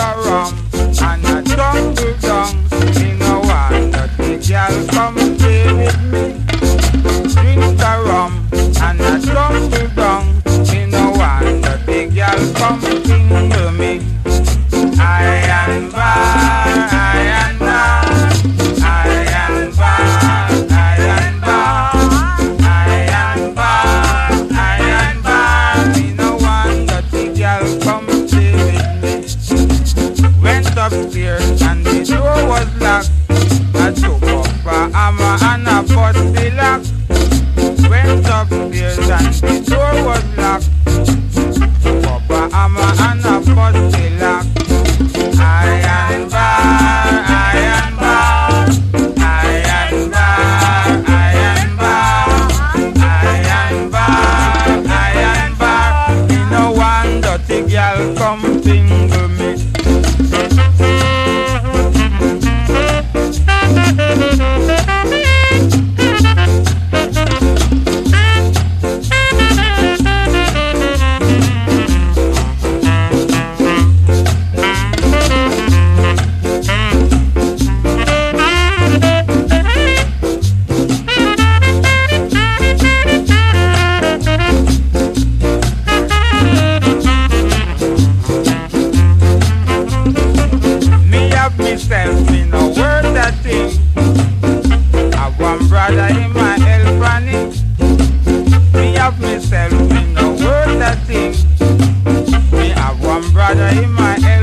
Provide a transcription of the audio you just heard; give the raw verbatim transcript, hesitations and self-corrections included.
a rum and a tumble down. Me no want dirty girl come stay with me. Drink a rum and a tumble down. Me no want dirty girl come sing to me. Iron bar, iron bar, iron bar, iron bar, iron bar, iron bar. Me no want dirty girl come stay with me. Went upstairs and the door was locked. I took up a hammer and I bust the lock. Went upstairs and the door was locked. Took up a hammer and I bust the lock. Iron bar, iron bar, iron bar, iron bar, iron bar, iron bar. Me no want dirty girl come tingle me. Myself in a word that thing. I one brother in my helping. Me have myself in a word that thing. Me have one brother in my helping.